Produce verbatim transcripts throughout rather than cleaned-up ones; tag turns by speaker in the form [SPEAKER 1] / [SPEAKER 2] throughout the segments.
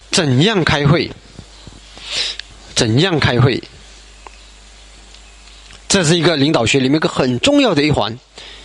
[SPEAKER 1] 怎样开会？怎样开会？这是一个领导学里面一个很重要的一环。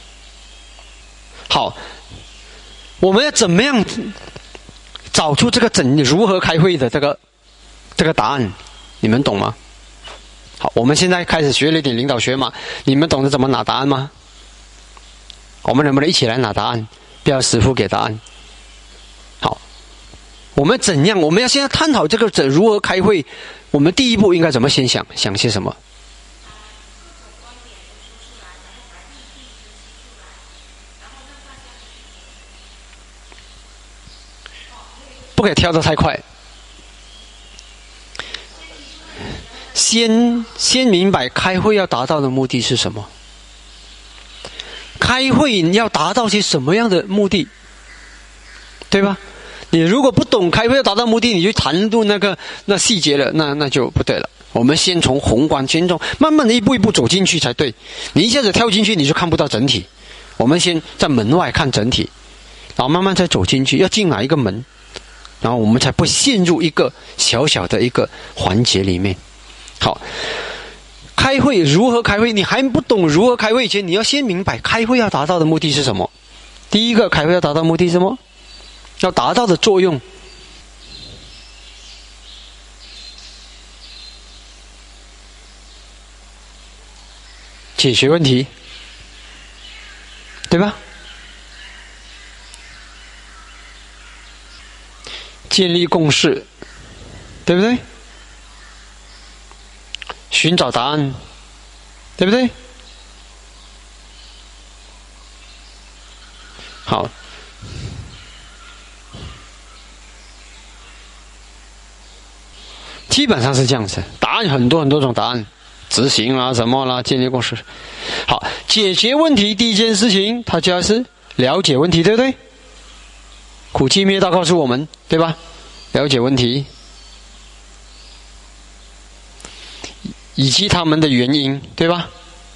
[SPEAKER 1] 好，我们要怎么样找出这个怎如何开会的这个这个答案？你们懂吗？好，我们现在开始学了一点领导学嘛，你们懂得怎么拿答案吗？我们能不能一起来拿答案？不要师父给答案。好，我们怎样？我们要现在探讨这个怎如何开会。我们第一步应该怎么先想？想些什么？不可以跳得太快。先先明白开会要达到的目的是什么？开会要达到些什么样的目的？对吧？你如果不懂开会要达到目的，你就谈论那个那细节了，那那就不对了。我们先从宏观先从慢慢的一步一步走进去才对。你一下子跳进去，你就看不到整体。我们先在门外看整体，然后慢慢再走进去，要进哪一个门，然后我们才不陷入一个小小的一个环节里面。好，开会如何开会？你还不懂如何开会前，你要先明白开会要达到的目的是什么。第一个，开会要达到目的是什么？要达到的作用，解决问题，对吧？建立共识，对不对？寻找答案，对不对？好，基本上是这样子。答案很多很多种答案，执行啦什么啦，建立共识。好，解决问题第一件事情，它就要是了解问题，对不对？苦集灭道告诉我们，对吧？了解问题，以及他们的原因，对吧？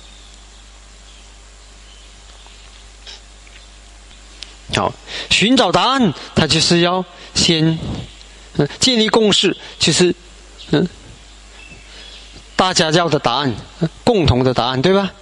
[SPEAKER 1] 好，寻找答案，它就是要先、嗯、建立共识，就是嗯，大家要的答案，共同的答案，对吧？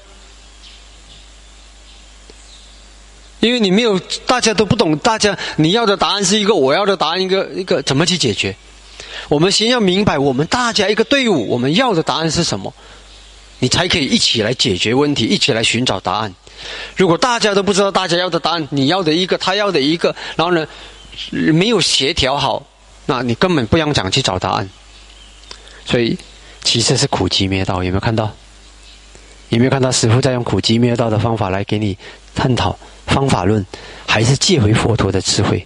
[SPEAKER 1] 因为你没有，大家都不懂，大家你要的答案是一个，我要的答案一个，一个怎么去解决？我们先要明白，我们大家一个队伍，我们要的答案是什么，你才可以一起来解决问题，一起来寻找答案。如果大家都不知道大家要的答案，你要的一个，他要的一个，然后呢，没有协调好，那你根本不用讲去找答案。所以，其实是苦集灭道，有没有看到？有没有看到师父在用苦集灭道的方法来给你探讨方法论，还是借回佛陀的智慧？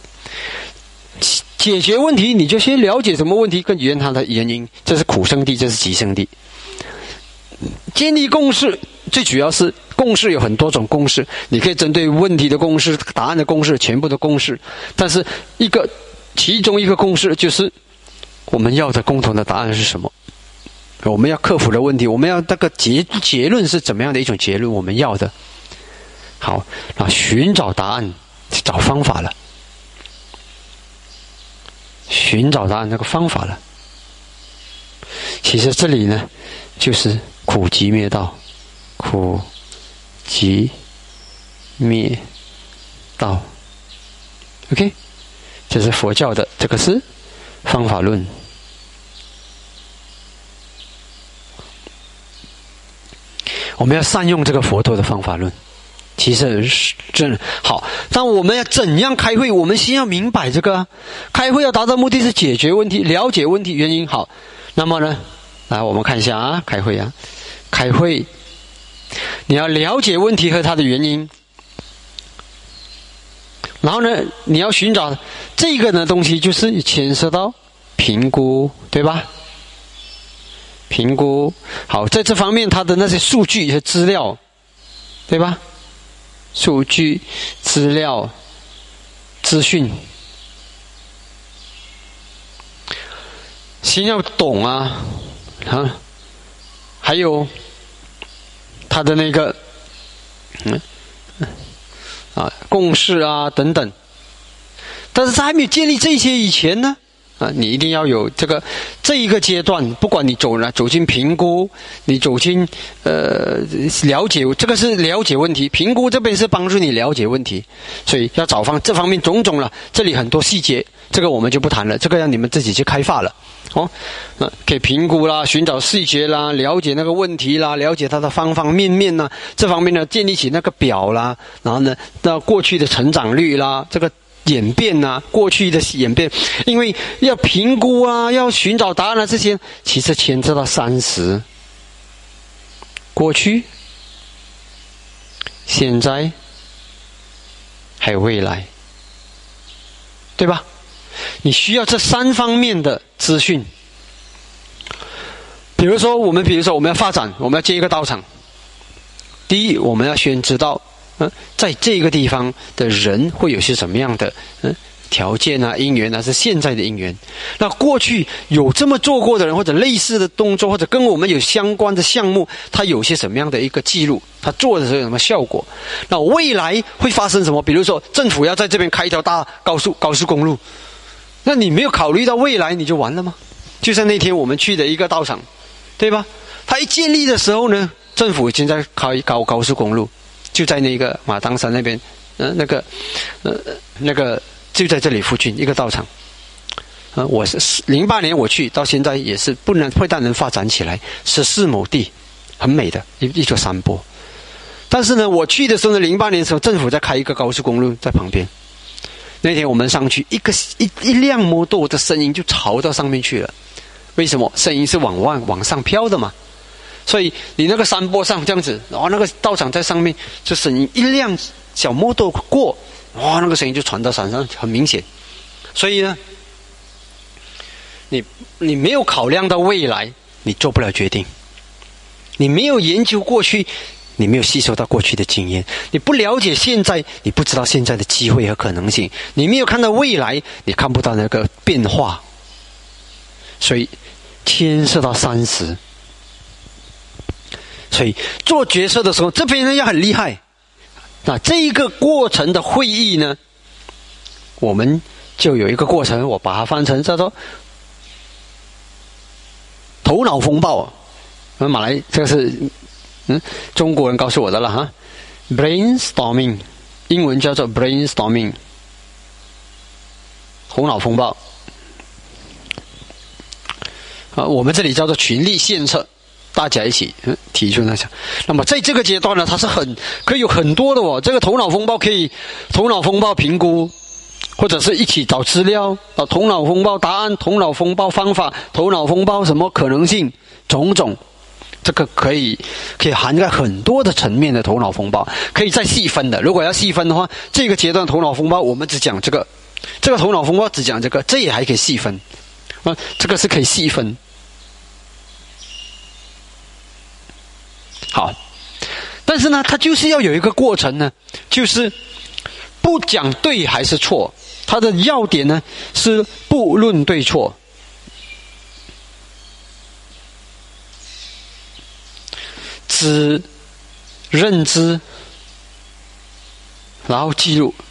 [SPEAKER 1] 解决问题，你就先了解什么问题，跟原它的原因，这是苦生地，这是集生地。建立共识，最主要是共识有很多种共识，你可以针对问题的共识、答案的共识、全部的共识，但是一个其中一个共识就是我们要的共同的答案是什么？我们要克服的问题，我们要那个结结论是怎么样的一种结论？我们要的。好，那寻找答案，找方法了。寻找答案那个方法了。其实这里呢，就是苦集灭道，苦集灭道。OK， 这是佛教的，这个是方法论。我们要善用这个佛陀的方法论，其实是真的好。但我们要怎样开会？我们先要明白这个开会要达到目的是解决问题、了解问题原因。好，那么呢，来我们看一下啊，开会啊，开会，你要了解问题和它的原因，然后呢，你要寻找这个呢东西，就是牵涉到评估，对吧？评估好，在这方面它的那些数据和资料，对吧？数据、资料、资讯，先要懂啊，啊，还有它的那个，嗯，啊，共识啊等等。但是在还没有建立这些以前呢， 啊，你一定要有这个这一个阶段，不管你走了走进评估，你走进呃了解，这个是了解问题，评估这边是帮助你了解问题，所以要找方这方面种种了。这里很多细节，这个我们就不谈了，这个让你们自己去开发了。哦，呃，可以评估啦，寻找细节啦，了解那个问题啦，了解它的方方面面啦，这方面呢建立起那个表啦，然后呢，到过去的成长率啦，这个。演变啊，过去的演变，因为要评估啊，要寻找答案啊，这些其实牵涉到三十：过去、现在，还有未来，对吧？你需要这三方面的资讯。比如说，我们比如说我们要发展，我们要建一个道场。第一，我们要先知道。嗯，在这个地方的人会有些什么样的嗯条件啊、因缘啊，是现在的因缘。那过去有这么做过的人，或者类似的动作，或者跟我们有相关的项目，他有些什么样的一个记录？他做的时候有什么效果？那未来会发生什么？比如说政府要在这边开一条大高速高速公路，那你没有考虑到未来，你就完了吗？就像那天我们去的一个道场，对吧？他一建立的时候呢，政府已经在开高高速公路。就在那个马当山那边，呃，那个，呃，那个就在这里附近一个道场，呃，我是零八年我去，到现在也是不能会但能发展起来，十四亩地，很美的一一座山坡。但是呢，我去的时候呢，零八年的时候，政府在开一个高速公路在旁边。那天我们上去，一个一一辆摩托的声音就朝到上面去了。为什么？声音是往外往上飘的嘛。所以你那个山坡上这样子，然后那个道场在上面，这声音一辆小摩托过，哇，那个声音就传到山上，很明显。所以呢，你你没有考量到未来，你做不了决定；你没有研究过去，你没有吸收到过去的经验；你不了解现在，你不知道现在的机会和可能性；你没有看到未来，你看不到那个变化。所以牵涉到三十。所以做决策的时候，这边呢要很厉害。那这一个过程的会议呢，我们就有一个过程，我把它翻成叫做头脑风暴。那马来这个是嗯中国人告诉我的了哈 ，brainstorming， 英文叫做 brainstorming， 头脑风暴。啊，我们这里叫做群力献策。大家一起提出那想，那么在这个阶段呢，它是很可以有很多的哦。这个头脑风暴可以头脑风暴评估，或者是一起找资料啊，头脑风暴答案、头脑风暴方法、头脑风暴什么可能性种种，这个可以可以涵盖很多的层面的头脑风暴，可以再细分的。如果要细分的话，这个阶段头脑风暴我们只讲这个，这个头脑风暴只讲这个，这也还可以细分啊，这个是可以细分。好，但是呢，它就是要有一个过程呢，就是不讲对还是错，它的要点呢是不论对错，只认知，然后记录，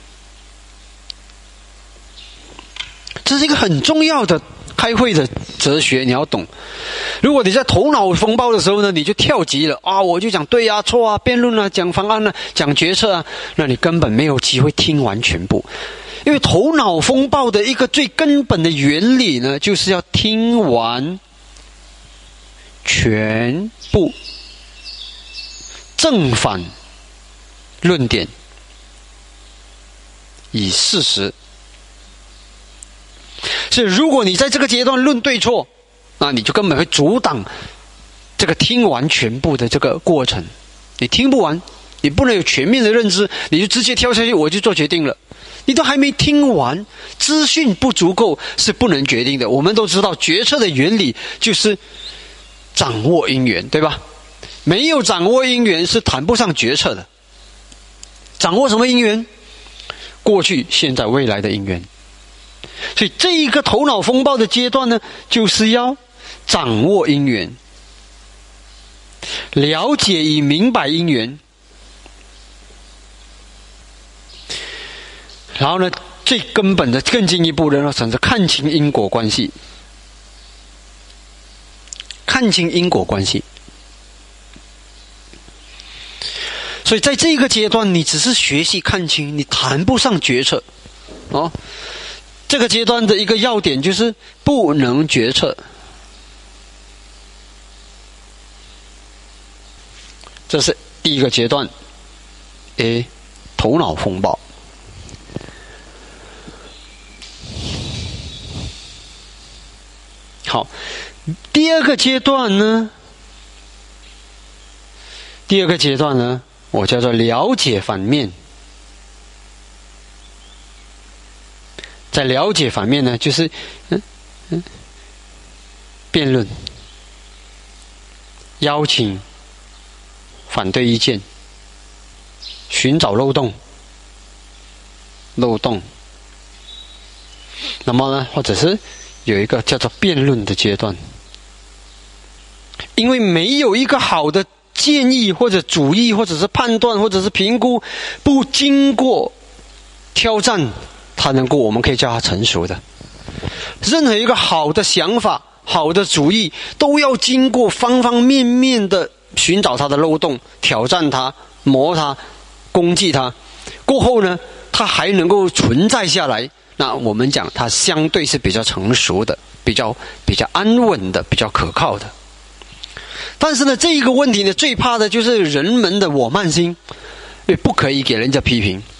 [SPEAKER 1] 这是一个很重要的开会的哲学，你要懂。如果你在头脑风暴的时候呢，你就跳级了啊！我就讲对啊、错啊、辩论啊、讲方案啊、讲决策啊，那你根本没有机会听完全部。因为头脑风暴的一个最根本的原理呢，就是要听完全部正反论点，以事实。所以如果你在这个阶段论对错，那你就根本会阻挡这个听完全部的这个过程。你听不完，你不能有全面的认知，你就直接跳下去，我就做决定了。你都还没听完，资讯不足够是不能决定的。我们都知道决策的原理就是掌握因缘，对吧？没有掌握因缘是谈不上决策的。掌握什么因缘？过去、现在、未来的因缘。所以这一个头脑风暴的阶段呢，就是要掌握因缘，了解与明白因缘，然后呢， 最根本的、更进一步的呢，甚至看清因果关系，看清因果关系。所以在这个阶段，你只是学习看清，你谈不上决策。哦，这个阶段的一个要点就是不能决策。这是第一个阶段 ，A， 头脑风暴。好，第二个阶段呢？第二个阶段呢，我叫做了解反面。在了解反面呢，就是嗯嗯辩论，邀请反对意见，寻找漏洞，漏洞。那么呢，或者是有一个叫做辩论的阶段，因为没有一个好的建议或者主意或者是判断或者是评估，不经过挑战，它能够我们可以叫它成熟的。任何一个好的想法、好的主意，都要经过方方面面的寻找它的漏洞，挑战它，磨它，攻击它，过后呢，它还能够存在下来。那我们讲它相对是比较成熟的，比较比较安稳的，比较可靠的。但是呢，这一个问题呢，最怕的就是人们的我慢心，也不可以给人家批评，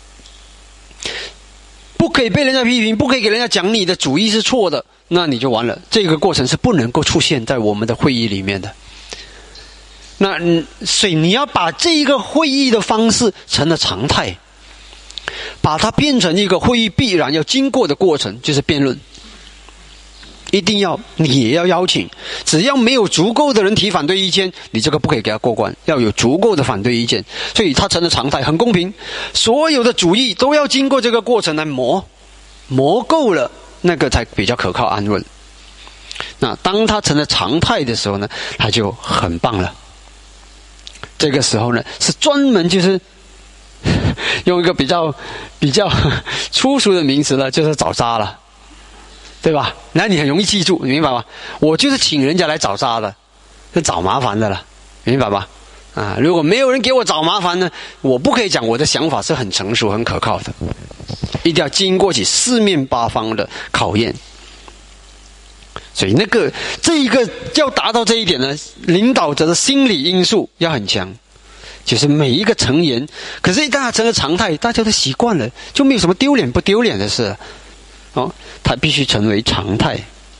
[SPEAKER 1] 不可以被人家批评，不可以给人家讲你的主意是错的，那你就完了。这个过程是不能够出现在我们的会议里面的。那所以你要把这个会议的方式成了常态，把它变成一个会议必然要经过的过程，就是辩论。一定要，你也要邀请，只要没有足够的人提反对意见，你这个不可以给他过关，要有足够的反对意见。所以它成了常态，很公平，所有的主意都要经过这个过程来磨，磨够了，那个才比较可靠安稳。那当它成了常态的时候呢，它就很棒了。这个时候呢，是专门就是用一个比较比较粗俗的名词了，就是找茬了，对吧？那你很容易记住，你明白吗？我就是请人家来找茬的，是找麻烦的了，明白吧？啊，如果没有人给我找麻烦呢，我不可以讲我的想法是很成熟、很可靠的，一定要经过起四面八方的考验。所以那个这一个要达到这一点呢，领导者的心理因素要很强，就是每一个成员，可是一旦它成了常态，大家都习惯了，就没有什么丢脸不丢脸的事了。哦，它必须成为常态。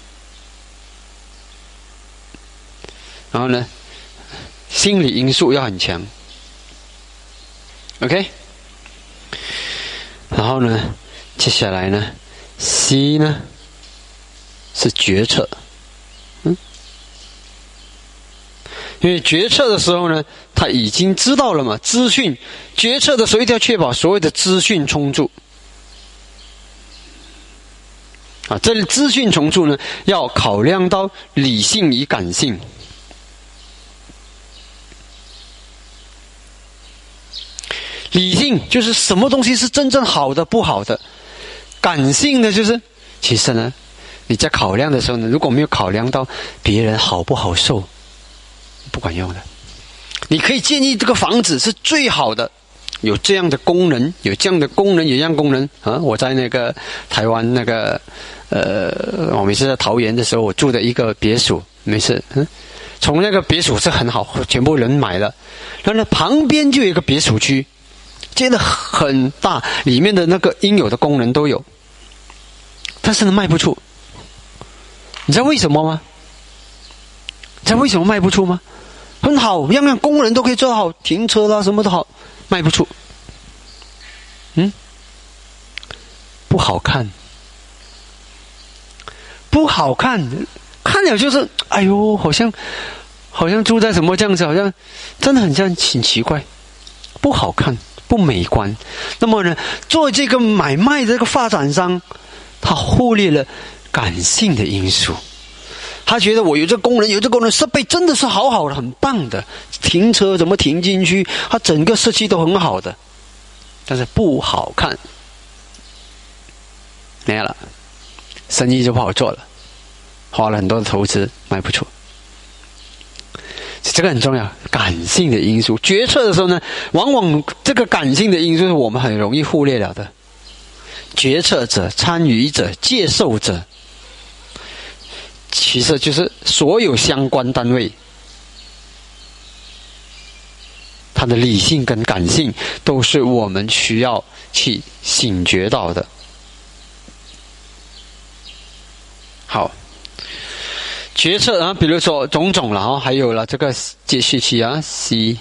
[SPEAKER 1] 然后呢，心理因素要很强。OK， 然后呢，接下来呢 ，C 呢是决策。嗯，因为决策的时候呢，他已经知道了嘛，资讯决策的时候一定要确保所谓的资讯充足。啊，这里资讯重组呢，要考量到理性与感性。理性就是什么东西是真正好的、不好的；感性呢，就是其实呢，你在考量的时候呢，如果没有考量到别人好不好受，不管用的。你可以建议这个房子是最好的。有这样的功能，有这样的功能，有这样功能啊！我在那个台湾那个呃，我每次在桃园的时候，我住的一个别墅，没事，嗯，从那个别墅是很好，全部人买了，然后呢，旁边就有一个别墅区，建得很大，里面的那个应有的功能都有，但是呢，卖不出。你知道为什么吗？你知道为什么卖不出吗？很好，样样功能都可以做好，停车啦，什么都好。卖不出，嗯，不好看，不好看，看了就是，哎呦，好像，好像住在什么这样子，好像真的很像，很奇怪，不好看，不美观。那么呢，做这个买卖的这个发展商，他忽略了感性的因素。他觉得我有这功能，有这功能，设备真的是好好的，很棒的，停车怎么停进去，它整个设计都很好的，但是不好看。 没有了，生意就不好做了，花了很多的投资卖不出。这个很重要，感性的因素。决策的时候呢，往往这个感性的因素是我们很容易忽略了的。决策者、参与者、接受者，其实就是所有相关单位，它的理性跟感性都是我们需要去醒觉到的。好，决策啊，比如说种种了啊，还有了这个接续期啊 ，C。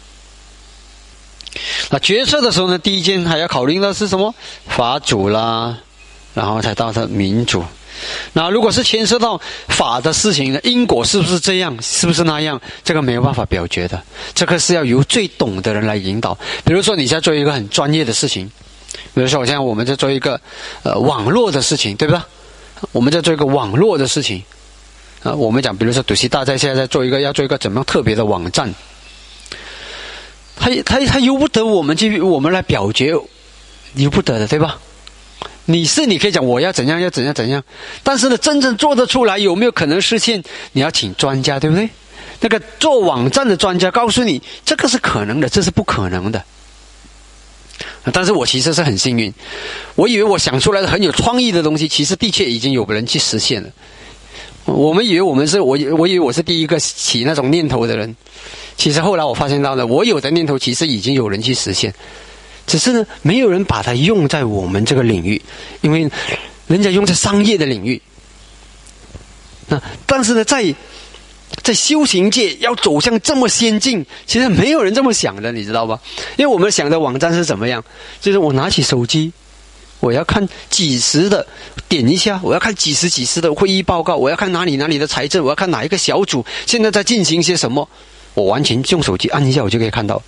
[SPEAKER 1] 那决策的时候呢，第一件还要考虑的是什么？法主啦，然后才到的民主。那如果是牵涉到法的事情呢，因果是不是这样，是不是那样，这个没有办法表决的，这个是要由最懂的人来引导。比如说你在做一个很专业的事情，比如说我现在我们在做一个呃网络的事情，对不对？我们在做一个网络的事情啊、呃，我们讲，比如说赌西大在现在在做一个要做一个怎么样特别的网站，他他他由不得我们去我们来表决，由不得的，对吧？你是你可以讲我要怎样要怎样怎样，但是呢，真正做得出来有没有可能实现，你要请专家，对不对？那个做网站的专家告诉你这个是可能的，这是不可能的。但是我其实是很幸运，我以为我想出来的很有创意的东西，其实的确已经有人去实现了。我们以为我们是我我以为我是第一个起那种念头的人，其实后来我发现到了，我有的念头其实已经有人去实现，只是呢，没有人把它用在我们这个领域，因为人家用在商业的领域。那但是呢，在在修行界要走向这么先进，其实没有人这么想的，你知道吧？因为我们想的网站是怎么样，就是我拿起手机，我要看几十的点一下，我要看几十几十的会议报告，我要看哪里哪里的财政，我要看哪一个小组现在在进行些什么，我完全用手机按一下我就可以看到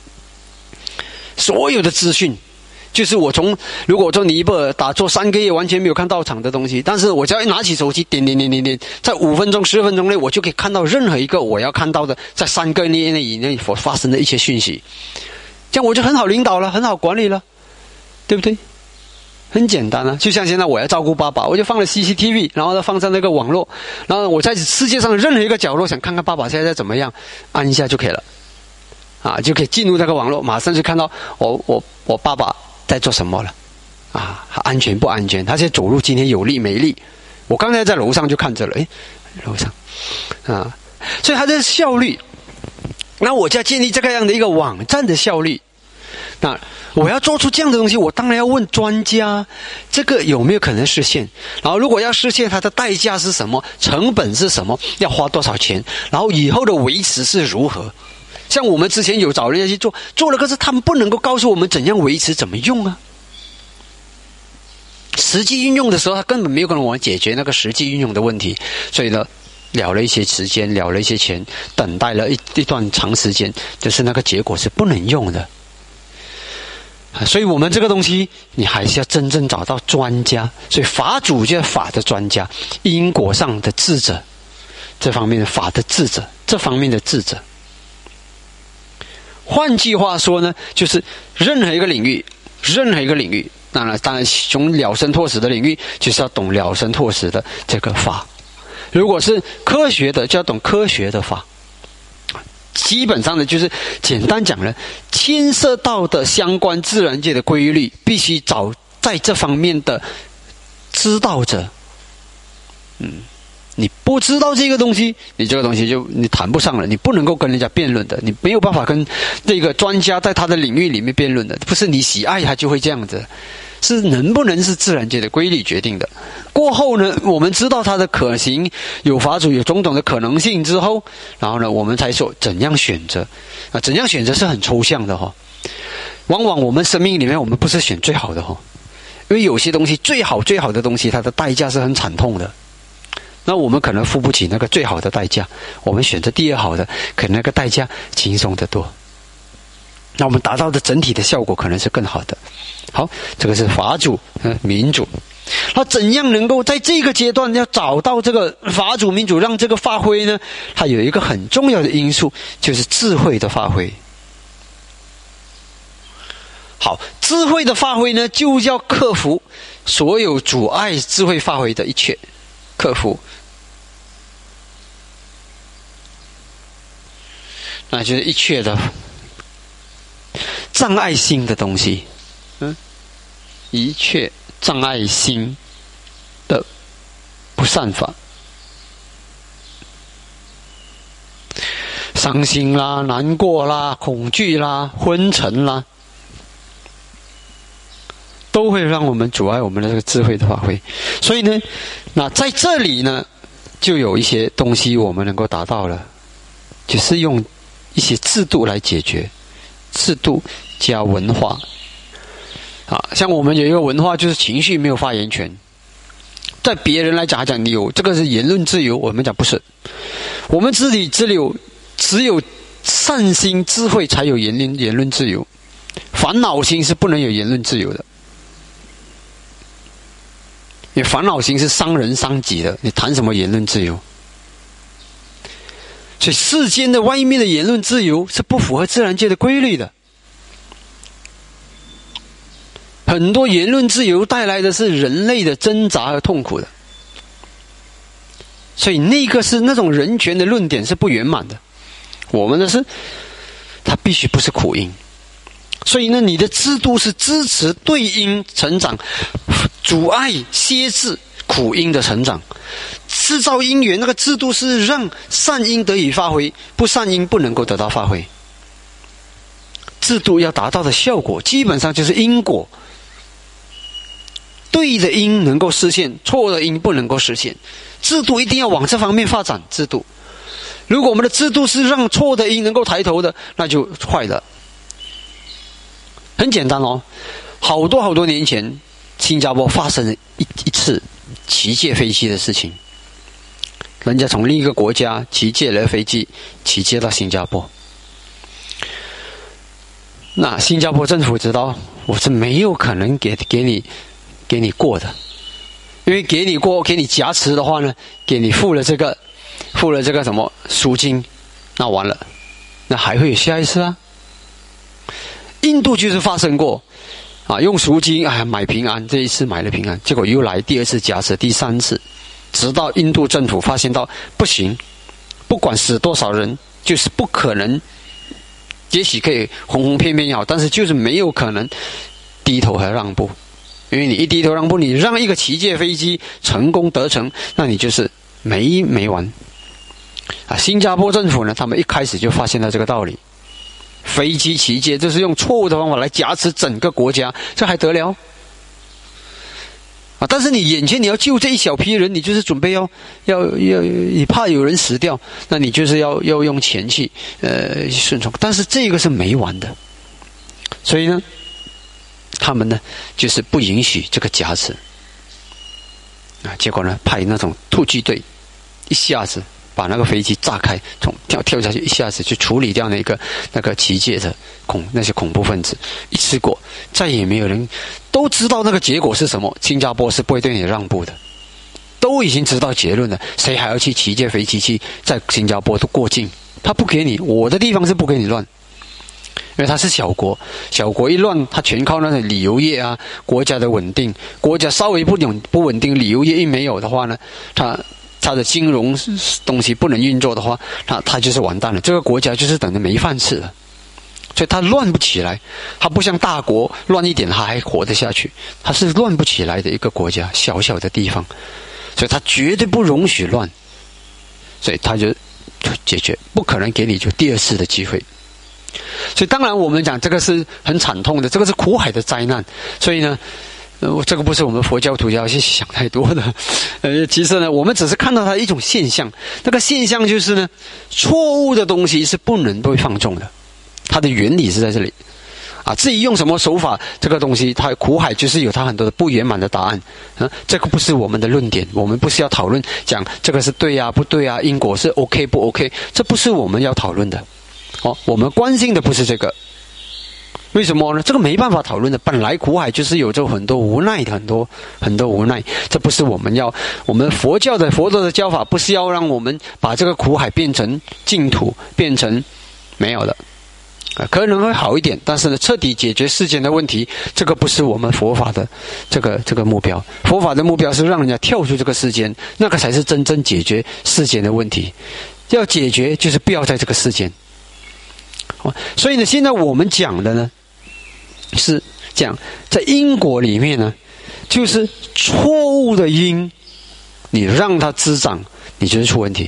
[SPEAKER 1] 所有的资讯。就是我从如果我做尼泊尔打坐三个月完全没有看到场的东西，但是我只要一拿起手机点点点点点，在五分钟十分钟内我就可以看到任何一个我要看到的在三个月内以内所发生的一些讯息，这样我就很好领导了，很好管理了，对不对？很简单啊，就像现在我要照顾爸爸，我就放了 C C T V， 然后呢放上那个网络，然后我在世界上任何一个角落想看看爸爸现在怎么样，按一下就可以了，啊，就可以进入那个网络，马上就看到我我我爸爸在做什么了，啊，安全不安全？他现在走路今天有力没力？我刚才在楼上就看着了，诶，楼上，啊，所以他的效率，那我就要建立这个样的一个网站的效率。那我要做出这样的东西，我当然要问专家，这个有没有可能实现？然后如果要实现，它的代价是什么？成本是什么？要花多少钱？然后以后的维持是如何？像我们之前有找人家去做，做了，可是他们不能够告诉我们怎样维持、怎么用啊。实际运用的时候，他根本没有跟我们解决那个实际运用的问题，所以呢，了了一些时间，了了一些钱，等待了一一段长时间，就是那个结果是不能用的。所以我们这个东西，你还是要真正找到专家。所以法主就是法的专家，因果上的智者，这方面的法的智者，这方面的智者。换句话说呢，就是任何一个领域，任何一个领域，当然，当然从了生脱死的领域，就是要懂了生脱死的这个法；如果是科学的，就要懂科学的法。基本上呢，就是简单讲了，牵涉到的相关自然界的规律，必须找在这方面的知道者。嗯。你不知道这个东西，你这个东西就你谈不上了，你不能够跟人家辩论的，你没有办法跟这个专家在他的领域里面辩论的，不是你喜爱他就会这样子，是能不能是自然界的规律决定的。过后呢，我们知道它的可行，有法主有种种的可能性之后，然后呢，我们才说怎样选择啊，怎样选择是很抽象的哈、哦。往往我们生命里面，我们不是选最好的哈、哦，因为有些东西最好最好的东西，它的代价是很惨痛的。那我们可能付不起那个最好的代价，我们选择第二好的，可能那个代价轻松得多。那我们达到的整体的效果可能是更好的。好，这个是法主、呃、民主。那怎样能够在这个阶段要找到这个法主、民主，让这个发挥呢？它有一个很重要的因素，就是智慧的发挥。好，智慧的发挥呢，就要克服所有阻碍智慧发挥的一切克服，那就是一切的障碍心的东西，嗯，一切障碍心的不善法，伤心啦、难过啦、恐惧啦、昏沉啦，都会让我们阻碍我们的这个智慧的发挥。所以呢，那在这里呢，就有一些东西我们能够达到了，就是用一些制度来解决，制度加文化。啊，像我们有一个文化，就是情绪没有发言权。在别人来讲讲，你有这个是言论自由，我们讲不是。我们自己只有只有善心智慧才有言论言论自由，烦恼心是不能有言论自由的。因为烦恼心是伤人伤己的，你谈什么言论自由？所以世间的外面的言论自由是不符合自然界的规律的。很多言论自由带来的是人类的挣扎和痛苦的，所以那个是那种人权的论点是不圆满的。我们的是，它必须不是苦因。所以呢，你的制度是支持对因成长，阻碍歇制苦因的成长。制造因缘，那个制度是让善因得以发挥，不善因不能够得到发挥。制度要达到的效果，基本上就是因果。对的因能够实现，错的因不能够实现。制度一定要往这方面发展。制度，如果我们的制度是让错的因能够抬头的，那就坏了。很简单哦，好多好多年前，新加坡发生了一一次骑借飞机的事情。人家从另一个国家骑借了飞机，骑借到新加坡。那新加坡政府知道，我是没有可能给给你。给你过的，因为给你过给你加持的话呢，给你付了这个付了这个什么赎金，那完了，那还会有下一次啊。印度就是发生过啊，用赎金哎买平安，这一次买了平安，结果又来第二次加持，第三次，直到印度政府发现到不行，不管死多少人，就是不可能，也许可以哄哄骗骗也好，但是就是没有可能低头和让步。因为你一低头让步，你让一个骑借飞机成功得逞，那你就是没没完啊！新加坡政府呢，他们一开始就发现了这个道理，飞机骑借就是用错误的方法来挟持整个国家，这还得了啊！但是你眼前你要救这一小批人，你就是准备要要要，你怕有人死掉，那你就是要要用钱去呃顺从，但是这个是没完的，所以呢。他们呢，就是不允许这个夹持啊，结果呢，派那种突击队，一下子把那个飞机炸开，从跳跳下去，一下子就处理掉那个那个骑借的恐那些恐怖分子，一次过，再也没有人都知道那个结果是什么。新加坡是不会对你让步的，都已经知道结论了，谁还要去骑借飞机去在新加坡都过境？他不给你，我的地方是不给你乱。因为它是小国，小国一乱，它全靠那个旅游业啊，国家的稳定。国家稍微不稳不稳定，旅游业一没有的话呢，它它的金融东西不能运作的话，它它就是完蛋了。这个国家就是等着没饭吃了。所以它乱不起来，它不像大国乱一点它还活得下去，它是乱不起来的一个国家，小小的地方，所以它绝对不容许乱，所以它就就解决，不可能给你就第二次的机会。所以当然我们讲这个是很惨痛的，这个是苦海的灾难，所以呢呃，这个不是我们佛教徒要去想太多的呃，其实呢我们只是看到它一种现象，那个现象就是呢，错误的东西是不能被放纵的，它的原理是在这里啊。至于用什么手法，这个东西它苦海就是有它很多的不圆满的答案啊，这个不是我们的论点，我们不是要讨论讲这个是对啊不对啊，因果是 OK 不 OK， 这不是我们要讨论的哦，我们关心的不是这个，为什么呢？这个没办法讨论的，本来苦海就是有着很多无奈的，很多很多无奈，这不是我们要，我们佛教的佛陀的教法不是要让我们把这个苦海变成净土，变成没有的啊，可能会好一点，但是呢，彻底解决世间的问题，这个不是我们佛法的这个这个目标。佛法的目标是让人家跳出这个世间，那个才是真正解决世间的问题。要解决就是不要在这个世间。所以呢，现在我们讲的呢，是讲在因果里面呢，就是错误的因，你让它滋长，你就是出问题。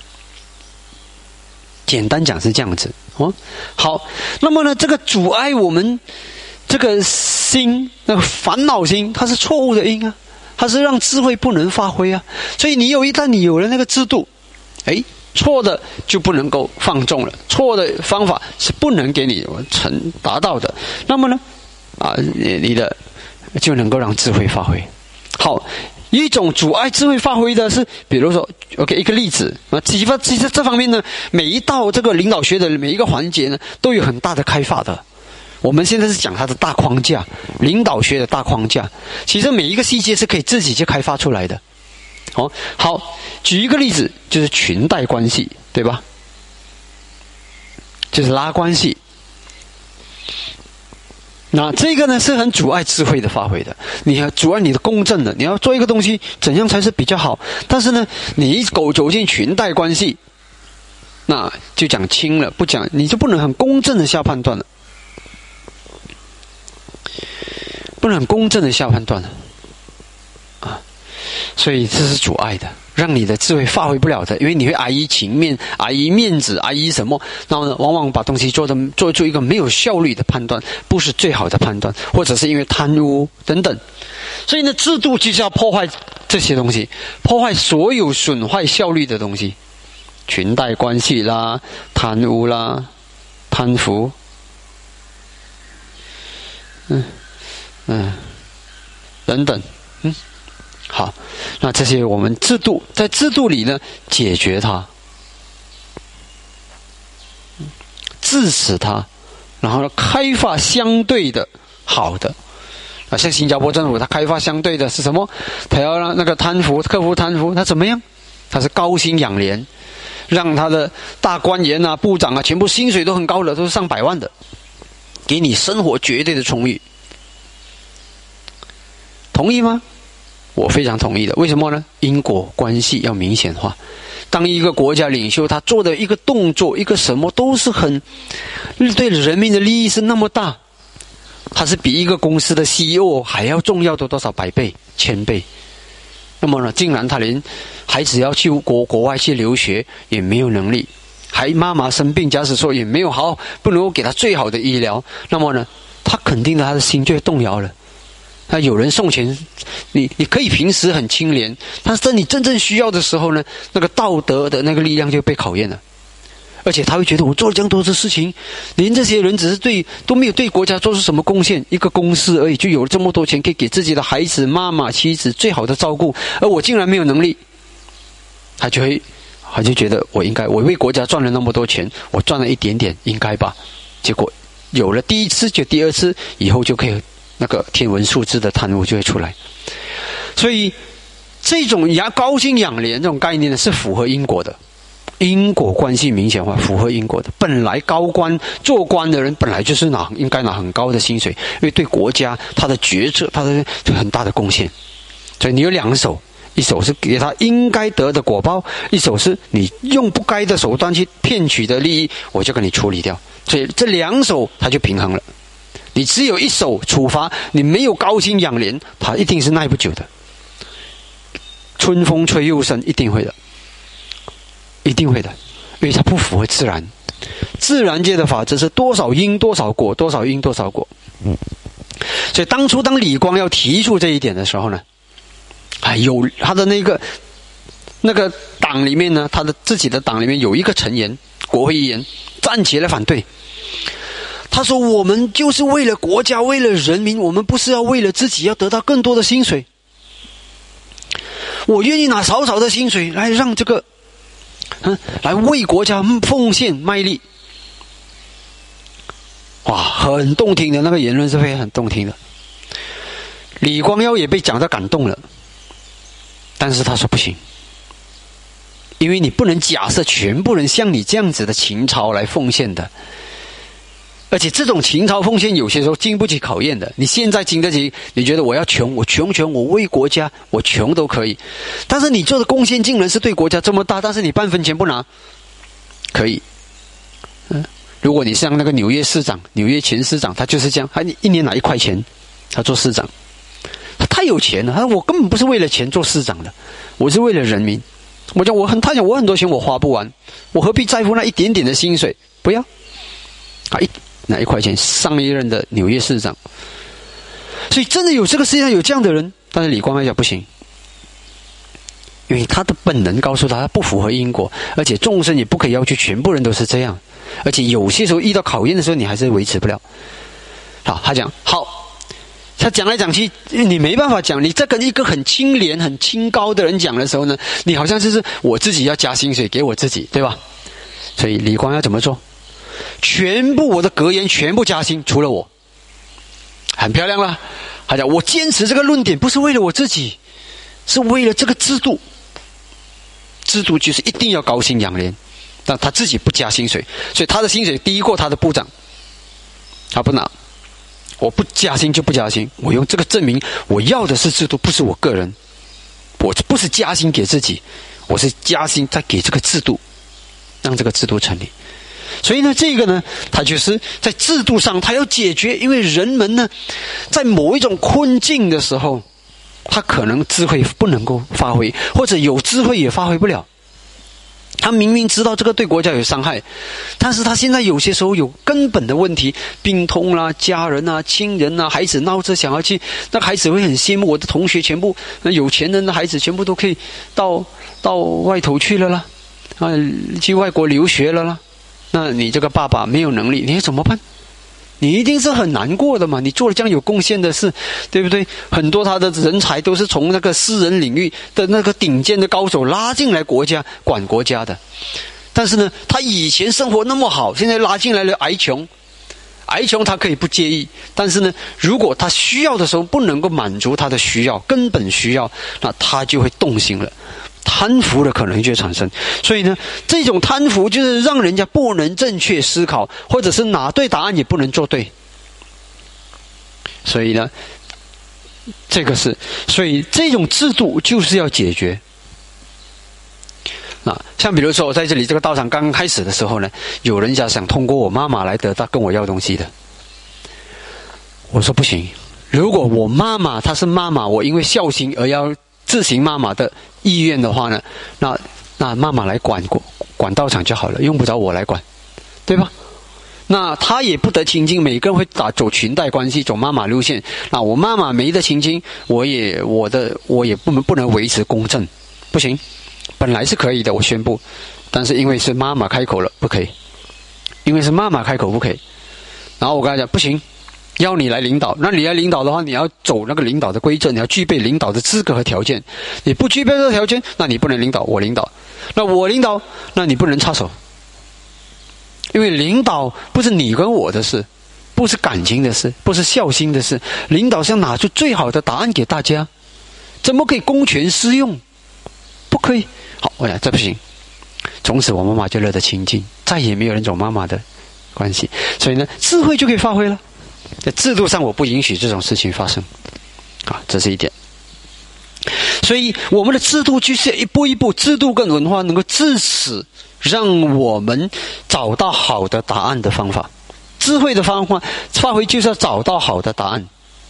[SPEAKER 1] 简单讲是这样子哦。好，那么呢，这个阻碍我们这个心，那个烦恼心，它是错误的因啊，它是让智慧不能发挥啊。所以你有一旦你有了那个制度，哎，错的就不能够放纵了，错的方法是不能给你成达到的。那么呢，啊，你你的就能够让智慧发挥。好。一种阻碍智慧发挥的是，比如说 ，OK， 一个例子啊，其实其实这方面呢，每一道这个领导学的每一个环节呢，都有很大的开发的。我们现在是讲它的大框架，领导学的大框架，其实每一个细节是可以自己去开发出来的。哦，好，举一个例子，就是裙带关系，对吧？就是拉关系。那这个呢是很阻碍智慧的发挥的，你要阻碍你的公正的，你要做一个东西怎样才是比较好？但是呢，你一狗走进裙带关系，那就讲轻了，不讲你就不能很公正的下判断了，不能很公正的下判断了啊，所以这是阻碍的，让你的智慧发挥不了的，因为你会碍于情面、碍于面子、碍于什么，然后呢，往往把东西做的做出一个没有效率的判断，不是最好的判断，或者是因为贪污等等。所以呢，制度就是要破坏这些东西，破坏所有损坏效率的东西，裙带关系啦、贪污啦、贪腐，嗯嗯等等，嗯。好，那这些我们制度在制度里呢解决它，致使它，然后呢开发相对的好的啊，像新加坡政府它开发相对的是什么？它要让那个贪腐克服贪腐，它怎么样？它是高薪养廉，让他的大官员啊、部长啊，全部薪水都很高的，都是上百万的，给你生活绝对的充裕，同意吗？我非常同意的，为什么呢？因果关系要明显化。当一个国家领袖他做的一个动作，一个什么都是很对人民的利益是那么大，他是比一个公司的 C E O 还要重要的多少百倍、千倍。那么呢，竟然他连孩子要去国国外去留学也没有能力，还妈妈生病，假使说也没有好，不能够给他最好的医疗，那么呢，他肯定的他的心就会动摇了。那有人送钱，你你可以平时很清廉，但是在你真正需要的时候呢，那个道德的那个力量就被考验了。而且他会觉得我做了这样多的事情，连这些人只是对都没有对国家做出什么贡献，一个公司而已，就有了这么多钱可以给自己的孩子、妈妈、妻子最好的照顾，而我竟然没有能力，他就会他就觉得我应该，我为国家赚了那么多钱，我赚了一点点应该吧。结果有了第一次，就第二次，以后就可以那个天文数字的贪污就会出来。所以这种养高薪养廉这种概念呢，是符合因果的，因果关系明显化，符合因果的。本来高官做官的人本来就是拿应该拿很高的薪水，因为对国家他的决策他的很大的贡献。所以你有两手，一手是给他应该得的果报，一手是你用不该的手段去骗取的利益，我就跟你处理掉。所以这两手它就平衡了。你只有一手处罚，你没有高薪养廉，它一定是耐不久的。春风吹又生，一定会的，一定会的，因为它不符合自然。自然界的法则是多少因多少果，多少因多少果。所以当初当李光耀提出这一点的时候呢，啊，有他的那个那个党里面呢，他的自己的党里面有一个成员，国会议员站起来反对。他说我们就是为了国家，为了人民，我们不是要为了自己要得到更多的薪水。我愿意拿少少的薪水来让这个嗯，来为国家奉献卖力。哇，很动听的，那个言论是非常很动听的。李光耀也被讲得感动了，但是他说不行，因为你不能假设全部人像你这样子的情操来奉献的。 而且这种情操奉献有些时候经不起考验的。你现在经得起，你觉得我要穷，我穷穷，我为国家，我穷都可以。但是你做的贡献竟然是对国家这么大，但是你半分钱不拿，可以。嗯，如果你像那个纽约市长，纽约前市长，他就是这样，他一年拿一块钱，他做市长，他太有钱了。他说我根本不是为了钱做市长的，我是为了人民。我讲我很，他讲我很多钱我花不完，我何必在乎那一点点的薪水？不要，啊一。拿一块钱，上一任的纽约市长，所以真的有这个世界上有这样的人，但是李光耀讲不行，因为他的本能告诉他，他不符合因果，而且众生也不可以要求全部人都是这样，而且有些时候遇到考验的时候，你还是维持不了。好，他讲好，他讲来讲去，你没办法讲，你在跟一个很清廉、很清高的人讲的时候呢，你好像就是我自己要加薪水给我自己，对吧？所以李光耀怎么做？全部我的格言全部加薪，除了我。很漂亮了。他讲我坚持这个论点不是为了我自己，是为了这个制度。制度就是一定要高薪养廉，但他自己不加薪水，所以他的薪水低过他的部长，他不拿。我不加薪就不加薪，我用这个证明我要的是制度，不是我个人。我不是加薪给自己，我是加薪再给这个制度，让这个制度成立。所以呢，这个呢，它就是在制度上，它要解决，因为人们呢，在某一种困境的时候，他可能智慧不能够发挥，或者有智慧也发挥不了。他明明知道这个对国家有伤害，但是他现在有些时候有根本的问题，病痛啦、家人啊、亲人啊、孩子闹着想要去，那孩子会很羡慕我的同学全部，那有钱人的孩子全部都可以到到外头去了啦，啊，去外国留学了啦。那你这个爸爸没有能力，你怎么办？你一定是很难过的嘛，你做了这样有贡献的事，对不对？很多他的人才都是从那个私人领域的那个顶尖的高手拉进来国家管国家的，但是呢，他以前生活那么好，现在拉进来了挨穷，挨穷他可以不介意，但是呢，如果他需要的时候不能够满足他的需要，根本需要，那他就会动心了。贪腐的可能就产生，所以呢，这种贪腐就是让人家不能正确思考，或者是拿对答案也不能做对。所以呢，这个是，所以这种制度就是要解决。啊，像比如说我在这里这个道场刚刚开始的时候呢，有人家想通过我妈妈来得到跟我要东西的，我说不行，如果我妈妈她是妈妈，我因为孝心而要自行妈妈的意愿的话呢，那那妈妈来管管道场就好了，用不着我来管，对吧？那他也不得清净，每个人会打走裙带关系，走妈妈路线。那我妈妈没得清净，我也我的我也不能不能维持公正，不行。本来是可以的，我宣布，但是因为是妈妈开口了，不可以。因为是妈妈开口不可以。然后我跟他讲不行。要你来领导，那你来领导的话，你要走那个领导的规则，你要具备领导的资格和条件。你不具备这个条件，那你不能领导，我领导。那我领导，那你不能插手。因为领导不是你跟我的事，不是感情的事，不是孝心的事。领导是要拿出最好的答案给大家，怎么可以公权私用？不可以。好，我讲这不行。从此我妈妈就乐得清净，再也没有人走妈妈的关系。所以呢，智慧就可以发挥了。在制度上我不允许这种事情发生啊，这是一点。所以我们的制度就是一步一步，制度跟文化能够致使让我们找到好的答案的方法。智慧的方法发挥就是要找到好的答案。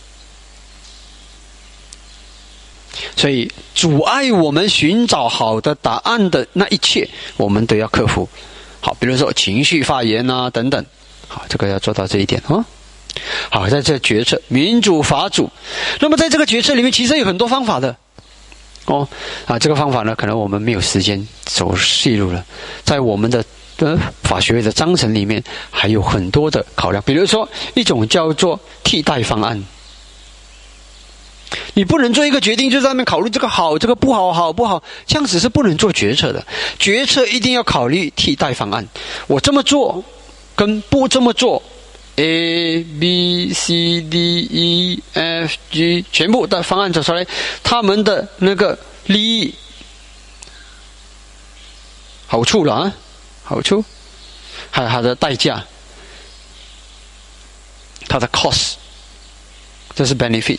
[SPEAKER 1] 所以阻碍我们寻找好的答案的那一切，我们都要克服。好，比如说情绪发言啊等等，好，这个要做到这一点啊。好，在这决策民主法主，那么在这个决策里面其实有很多方法的哦啊，这个方法呢可能我们没有时间走细入了，在我们的呃法学会的章程里面还有很多的考量，比如说一种叫做替代方案。你不能做一个决定就在那边考虑这个好这个不好好不好，这样子是不能做决策的。决策一定要考虑替代方案，我这么做跟不这么做A, B, C, D, E, F, G 全部的方案走出来，他们的那个利益好处了啊，好处还有它的代价它的 cost， 这是 benefit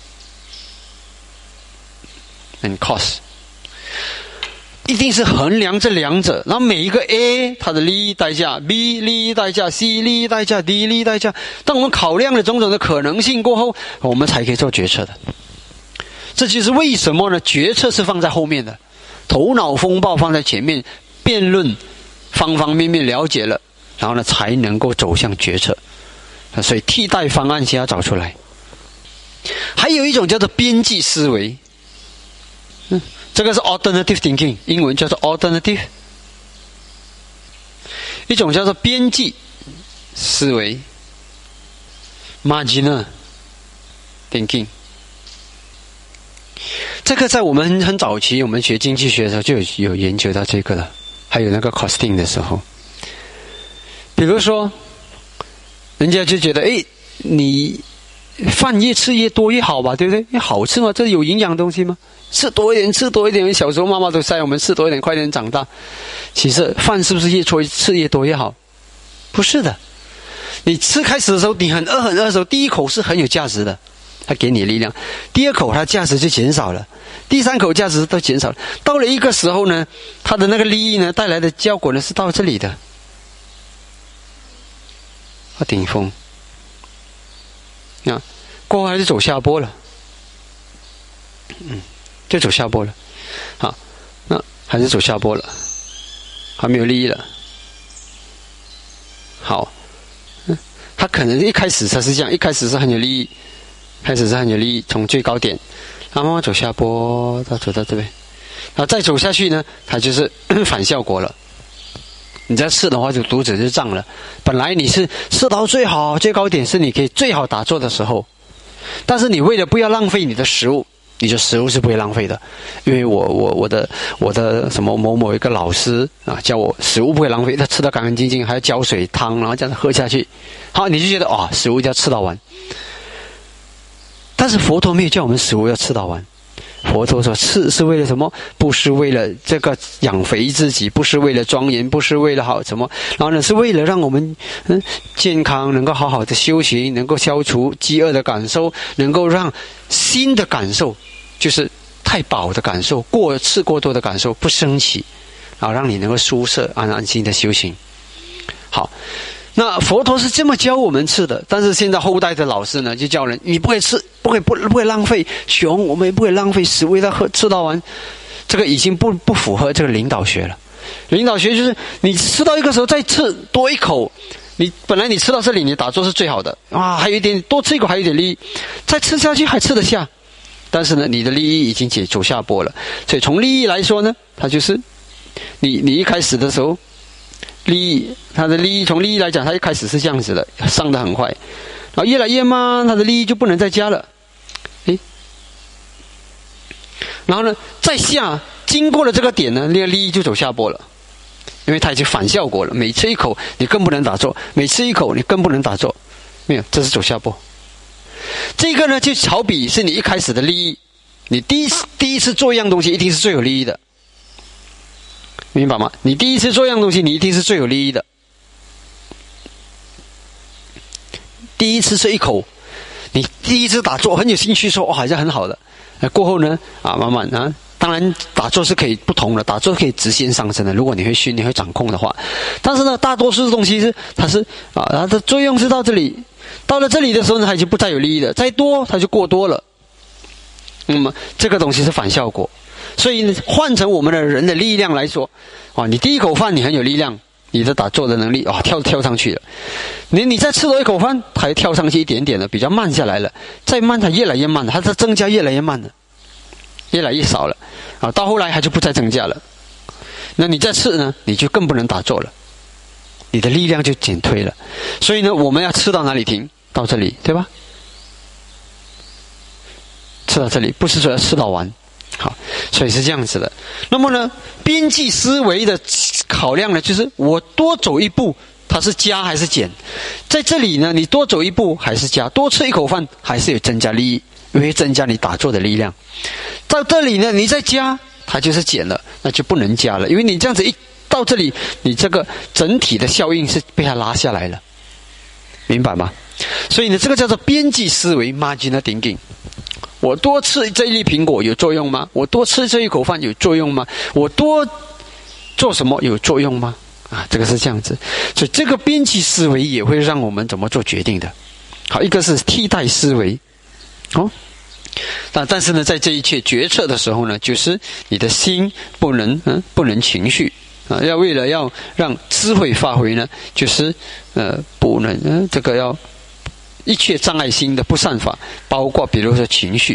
[SPEAKER 1] and cost， 一定是衡量这两者，然后每一个 A 它的利益代价， B 利益代价， C 利益代价， D 利益代价，当我们考量了种种的可能性过后，我们才可以做决策的。这就是为什么呢？决策是放在后面的，头脑风暴放在前面，辩论方方面面了解了，然后呢才能够走向决策。所以替代方案先要找出来。还有一种叫做边际思维，嗯，这个是 alternative thinking， 英文叫做 alternative。一种叫做边际思维 marginal thinking。这个在我们很早期我们学经济学的时候就有有研究到这个了，还有那个 costing 的时候。比如说人家就觉得，诶，你饭越吃越多越好吧，对不对？因为好吃嘛，这有营养的东西吗？吃多一点，吃多一点。小时候妈妈都塞我们吃多一点，快点长大。其实饭是不是越吃吃越多越好？不是的。你吃开始的时候，你很饿很饿的时候，第一口是很有价值的，它给你力量。第二口它价值就减少了，第三口价值都减少了。到了一个时候呢，它的那个利益呢带来的效果呢是到这里的，到顶峰。啊，过后还是走下坡了，嗯，就走下坡了。好，那还是走下坡了，还没有利益了。好，嗯，他可能一开始他是这样，一开始是很有利益，开始是很有利益，从最高点，然后慢慢走下坡，到走到这边，然后再走下去呢，它就是反效果了。你再吃的话，就肚子就胀了。本来你是吃到最好最高点，是你可以最好打坐的时候，但是你为了不要浪费你的食物，你的食物是不会浪费的。因为我我我的我的什么某某一个老师啊，教我食物不会浪费，他吃得干干净净，还要浇水汤，然后这样喝下去。好，你就觉得啊、哦，食物要吃到完。但是佛陀没有叫我们食物要吃到完。佛陀说吃是为了什么？不是为了这个养肥自己，不是为了庄严，不是为了好什么，然后呢是为了让我们嗯健康，能够好好的修行，能够消除饥饿的感受，能够让新的感受，就是太饱的感受，过吃过多的感受不升起，然后让你能够舒适安安心的修行。好，那佛陀是这么教我们吃的，但是现在后代的老师呢，就教人你不会吃，不会不不会浪费，熊我们也不会浪费食物，要喝吃到完，这个已经不不符合这个领导学了。领导学就是你吃到一个时候再吃多一口，你本来你吃到这里，你打坐是最好的啊，还有一点多吃一口还有一点利益，再吃下去还吃得下，但是呢，你的利益已经解走下坡了。所以从利益来说呢，它就是你你一开始的时候。利益，它的利益从利益来讲，它一开始是这样子的，上得很快，然后越来越慢，它的利益就不能再加了，诶，然后呢，再下经过了这个点呢，那个利益就走下坡了，因为它已经反效果了。每吃一口你更不能打坐，每吃一口你更不能打坐，没有，这是走下坡。这个呢，就好比是你一开始的利益，你第一次第一次做一样东西，一定是最有利益的。明白吗？你第一次做样东西，你一定是最有利益的。第一次吃一口，你第一次打坐很有兴趣说，哇，好像很好的。过后呢，啊，慢慢啊，当然打坐是可以不同的，打坐可以直线上升的。如果你会训练、会掌控的话，但是呢，大多数的东西是它是啊，它的作用是到这里，到了这里的时候呢，它已经不再有利益了，再多它就过多了。那么这个东西是反效果。所以换成我们的人的力量来说，啊，你第一口饭你很有力量，你的打坐的能力啊跳跳上去了。你你再吃多一口饭，它又跳上去一点点了，比较慢下来了。再慢它越来越慢了，它的增加越来越慢了，越来越少了啊。到后来它就不再增加了。那你再吃呢，你就更不能打坐了，你的力量就减退了。所以呢，我们要吃到哪里停？到这里，对吧？吃到这里，不是说要吃到完。好，所以是这样子的。那么呢，边际思维的考量呢，就是我多走一步，它是加还是减？在这里呢，你多走一步还是加？多吃一口饭还是有增加利益，因为增加你打坐的力量。到这里呢，你再加，它就是减了，那就不能加了，因为你这样子一到这里，你这个整体的效应是被它拉下来了，明白吗？ 所以呢，这个叫做边际思维 （marginal thinking）。我多吃这一粒苹果有作用吗？我多吃这一口饭有作用吗？我多做什么有作用吗？啊，这个是这样子。所以这个边际思维也会让我们怎么做决定的。好，一个是替代思维，哦，但但是呢，在这一切决策的时候呢，就是你的心不能嗯不能情绪啊，要为了要让智慧发挥呢，就是呃不能嗯、呃、这个要一切障碍心的不善法，包括比如说情绪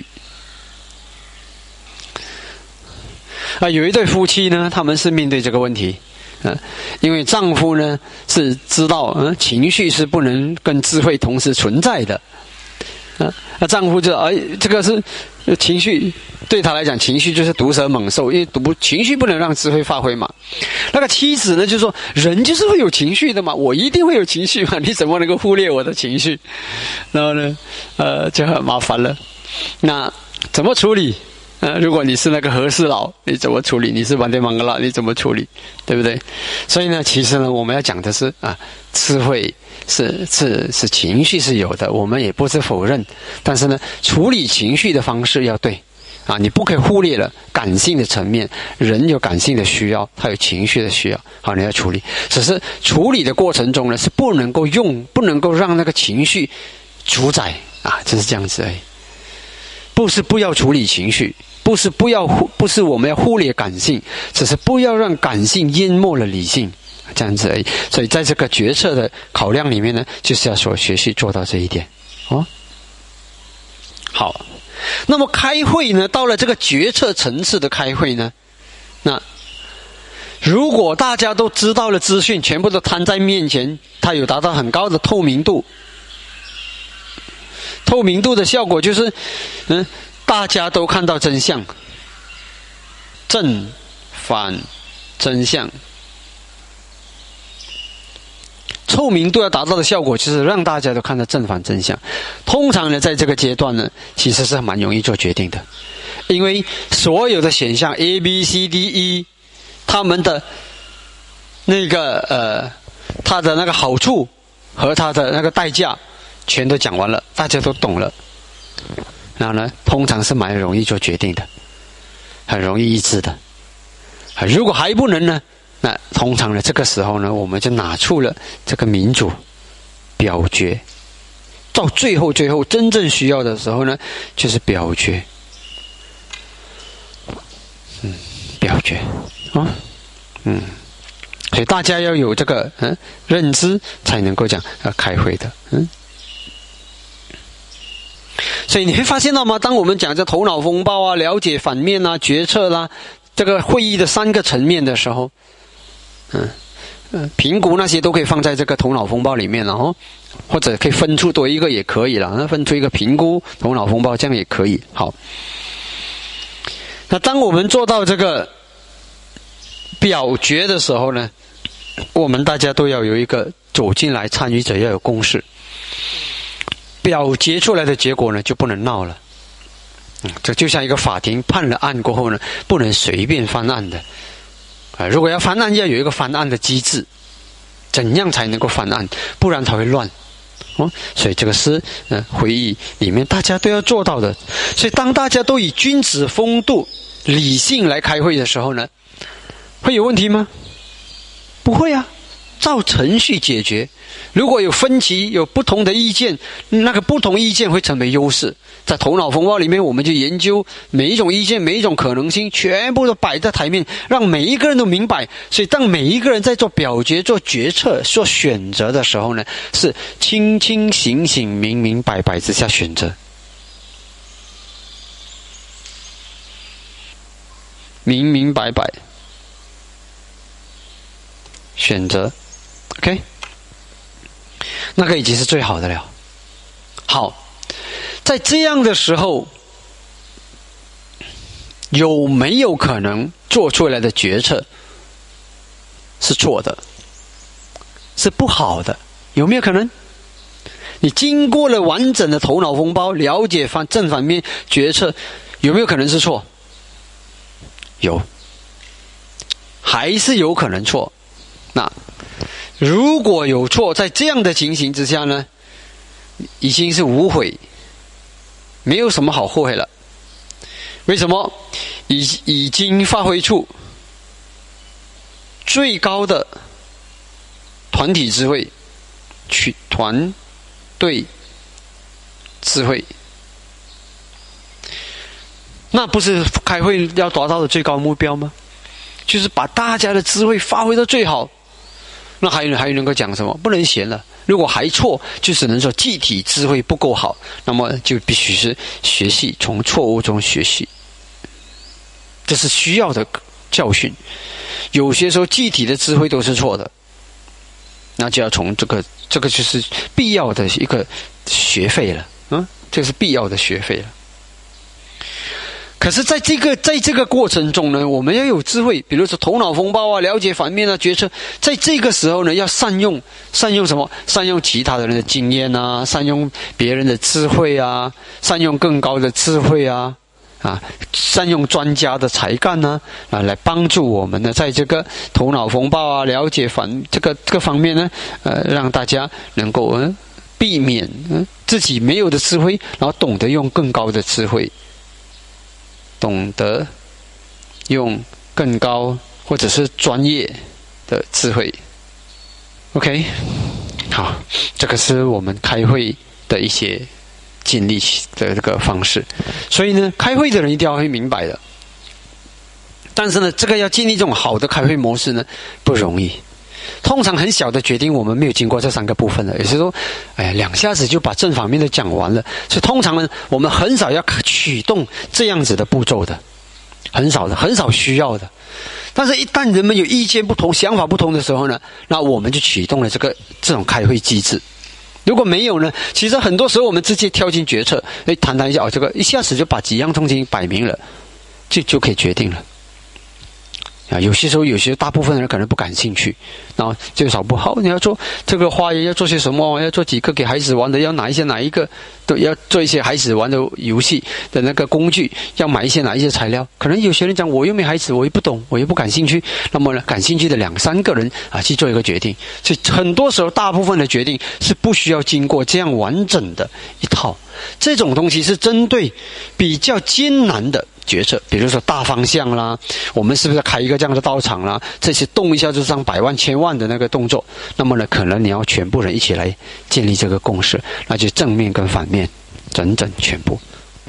[SPEAKER 1] 啊，有一对夫妻呢，他们是面对这个问题。嗯，因为丈夫呢是知道，嗯，情绪是不能跟智慧同时存在的，啊，那丈夫就哎，这个是情绪，对他来讲，情绪就是毒蛇猛兽，因为毒情绪不能让智慧发挥嘛。那个妻子呢就说，人就是会有情绪的嘛，我一定会有情绪嘛，你怎么能够忽略我的情绪？然后呢，呃，就很麻烦了。那怎么处理？呃，如果你是那个和事佬，你怎么处理？你是梵天芒格拉，你怎么处理？对不对？所以呢，其实呢，我们要讲的是啊，智慧是是是情绪是有的，我们也不是否认，但是呢，处理情绪的方式要对啊，你不可以忽略了感性的层面，人有感性的需要，他有情绪的需要，好，你要处理。只是处理的过程中呢，是不能够用，不能够让那个情绪主宰啊，就是这样子而已。不是不要处理情绪，不是不要不是我们要忽略感性，只是不要让感性淹没了理性，这样子而已。所以在这个决策的考量里面呢，就是要所学习做到这一点哦。好，那么开会呢，到了这个决策层次的开会呢，那如果大家都知道了资讯，全部都摊在面前，它有达到很高的透明度。透明度的效果就是，嗯，大家都看到真相，正反真相。透明度要达到的效果就是让大家都看到正反真相。通常呢，在这个阶段呢，其实是蛮容易做决定的，因为所有的选项 A B C D E， 他们的那个呃，它的那个好处和它的那个代价。全都讲完了，大家都懂了，然后呢，通常是蛮容易做决定的，很容易一致的。如果还不能呢，那通常呢，这个时候呢，我们就拿出了这个民主表决。到最后，最后真正需要的时候呢，就是表决。嗯，表决啊，嗯，所以大家要有这个嗯认知，才能够讲要开会的，嗯。所以你会发现到吗？当我们讲这头脑风暴啊、了解反面啊、决策啦、啊，这个会议的三个层面的时候，嗯嗯，评估那些都可以放在这个头脑风暴里面了哦，或者可以分出多一个也可以了，那分出一个评估头脑风暴，这样也可以。好，那当我们做到这个表决的时候呢，我们大家都要有一个走进来参与者要有共识。表决出来的结果呢，就不能闹了。嗯，这就像一个法庭判了案过后呢，不能随便翻案的。啊，如果要翻案，要有一个翻案的机制，怎样才能够翻案？不然它会乱。哦，所以这个是呃会议里面大家都要做到的。所以当大家都以君子风度、理性来开会的时候呢，会有问题吗？不会啊，照程序解决。如果有分歧，有不同的意见，那个不同意见会成为优势。在头脑风暴里面，我们就研究每一种意见，每一种可能性，全部都摆在台面，让每一个人都明白。所以当每一个人在做表决、做决策、做选择的时候呢，是清清醒醒、明明白白之下选择，明明白白选择 OK， 那个已经是最好的了。好，在这样的时候，有没有可能做出来的决策是错的，是不好的？有没有可能？你经过了完整的头脑风暴，了解反正反面决策，有没有可能是错？有，还是有可能错。那如果有错，在这样的情形之下呢， 已经是无悔，没有什么好后悔了。为什么？已已经发挥出最高的团体智慧，去团队智慧。那不是开会要达到的最高目标吗？就是把大家的智慧发挥到最好。那还还能够讲什么？不能闲了。如果还错，就只能说集体智慧不够好，那么就必须是学习，从错误中学习。这是需要的教训。有些时候集体的智慧都是错的，那就要从这个这个就是必要的一个学费了，嗯，这是必要的学费了。可是在这个在这个过程中呢，我们要有智慧，比如说头脑风暴啊，了解反面啊，决策。在这个时候呢，要善用善用什么？善用其他的人的经验啊，善用别人的智慧啊，善用更高的智慧啊，啊，善用专家的才干呢，啊，来帮助我们呢，在这个头脑风暴啊，了解反这个这个方面呢，呃，让大家能够嗯避免嗯自己没有的智慧，然后懂得用更高的智慧。懂得用更高或者是专业的智慧 OK 好，这个是我们开会的一些建立的这个方式。所以呢，开会的人一定要会明白的。但是呢，这个要建立这种好的开会模式呢，不容易。通常很小的决定我们没有经过这三个部分的，也就是说哎呀，两下子就把正反面都讲完了。所以通常呢，我们很少要启动这样子的步骤的，很少的，很少需要的。但是一旦人们有意见不同，想法不同的时候呢，那我们就启动了这个这种开会机制。如果没有呢，其实很多时候我们直接跳进决策，哎，谈谈一下哦，这个一下子就把几样东西摆明了，就就可以决定了。啊，有些时候，有些大部分人可能不感兴趣，然后就少不好。你要做这个花园，要做些什么？要做几个给孩子玩的？要哪一些哪一个？都要做一些孩子玩的游戏的那个工具，要买一些哪一些材料？可能有些人讲，我又没孩子，我又不懂，我又不感兴趣。那么呢，感兴趣的两三个人啊，去做一个决定。所以很多时候，大部分的决定是不需要经过这样完整的一套。这种东西是针对比较艰难的决策，比如说大方向啦，我们是不是要开一个这样的道场啦，这些动一下就上百万千万的那个动作，那么呢，可能你要全部人一起来建立这个共识，那就正面跟反面整整全部。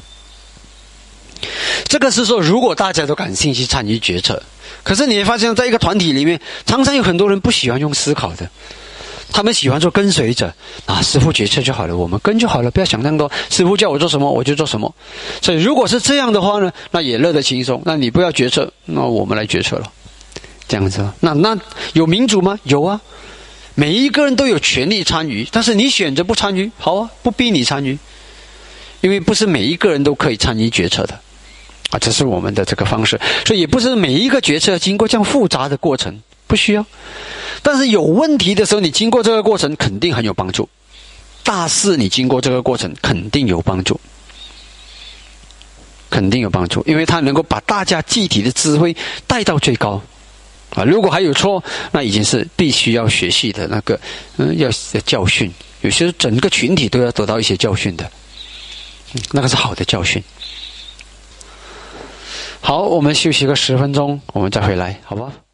[SPEAKER 1] 这个是说如果大家都感兴趣参与决策。可是你会发现在一个团体里面，常常有很多人不喜欢用思考的，他们喜欢做跟随者啊，师父决策就好了，我们跟就好了，不要想那么多，师父叫我做什么我就做什么。所以如果是这样的话呢，那也乐得轻松。那你不要决策，那我们来决策了，这样子。那那有民主吗？有啊，每一个人都有权利参与，但是你选择不参与，好啊，不逼你参与，因为不是每一个人都可以参与决策的啊，这是我们的这个方式。所以也不是每一个决策经过这样复杂的过程，不需要。但是有问题的时候，你经过这个过程肯定很有帮助。大事你经过这个过程肯定有帮助，肯定有帮助，因为它能够把大家集体的智慧带到最高啊！如果还有错，那已经是必须要学习的那个嗯，要教训。有些整个群体都要得到一些教训的，嗯，那个是好的教训。好，我们休息个十分钟，我们再回来，好吧？